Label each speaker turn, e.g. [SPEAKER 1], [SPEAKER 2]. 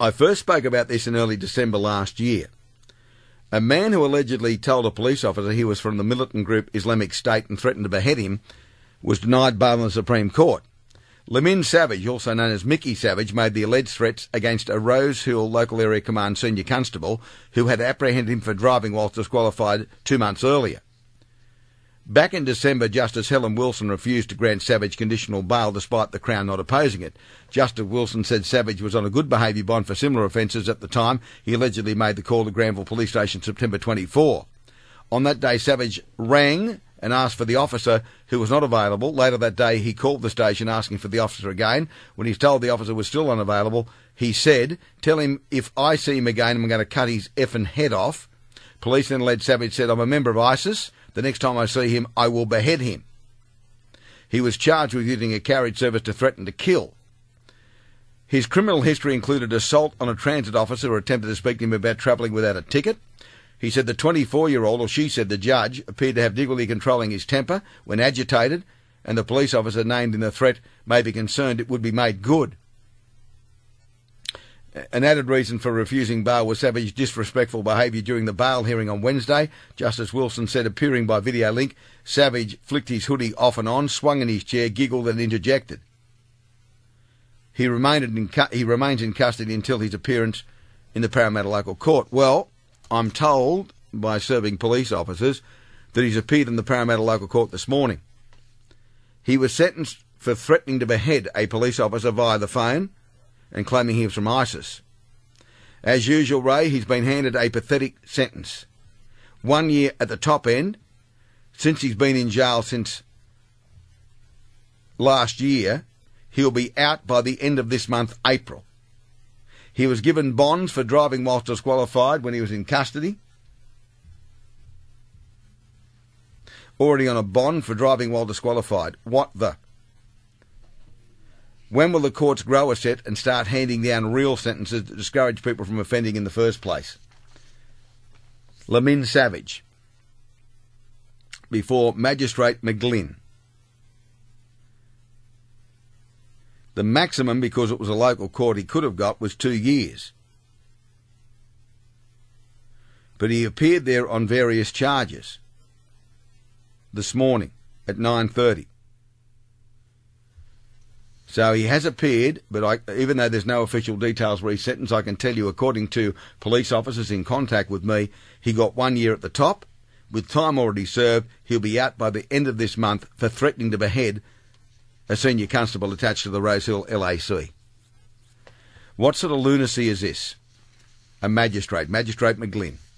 [SPEAKER 1] I first spoke about this in early December last year. A man who allegedly told a police officer he was from the militant group Islamic State and threatened to behead him was denied bail in the Supreme Court. Lamin Savage, also known as Mickey Savage, made the alleged threats against a Rosehill Local Area Command senior constable who had apprehended him for driving whilst disqualified 2 months earlier. Back in December, Justice Helen Wilson refused to grant Savage conditional bail despite the Crown not opposing it. Justice Wilson said Savage was on a good behaviour bond for similar offences at the time he allegedly made the call to Granville Police Station September 24. On that day, Savage rang and asked for the officer, who was not available. Later that day, he called the station asking for the officer again. When he's told the officer was still unavailable, he said, "Tell him if I see him again, I'm going to cut his effing head off." Police then alleged Savage said, "I'm a member of ISIS. The next time I see him, I will behead him." He was charged with using a carriage service to threaten to kill. His criminal history included assault on a transit officer who attempted to speak to him about travelling without a ticket. He said the 24-year-old, or she said the judge, appeared to have difficulty controlling his temper when agitated, and the police officer named in the threat may be concerned it would be made good. An added reason for refusing bail was Savage's disrespectful behaviour during the bail hearing on Wednesday. Justice Wilson said, appearing by video link, Savage flicked his hoodie off and on, swung in his chair, giggled and interjected. He remains in custody until his appearance in the Parramatta Local Court. Well, I'm told by serving police officers that he's appeared in the Parramatta Local Court this morning. He was sentenced for threatening to behead a police officer via the phone and claiming he was from ISIS. As usual, Ray, he's been handed a pathetic sentence. 1 year at the top end, since he's been in jail since last year. He'll be out by the end of this month, April. He was given bonds for driving whilst disqualified when he was in custody. Already on a bond for driving while disqualified. What the? When will the courts grow a set and start handing down real sentences that discourage people from offending in the first place? Lamin Savage. Before Magistrate McGlynn. The maximum, because it was a local court, he could have got was 2 years. But he appeared there on various charges this morning at 9:30. So he has appeared, but even though there's no official details for his sentence, I can tell you, according to police officers in contact with me, he got 1 year at the top. With time already served, he'll be out by the end of this month for threatening to behead a senior constable attached to the Rosehill LAC. What sort of lunacy is this? A magistrate, Magistrate McGlynn.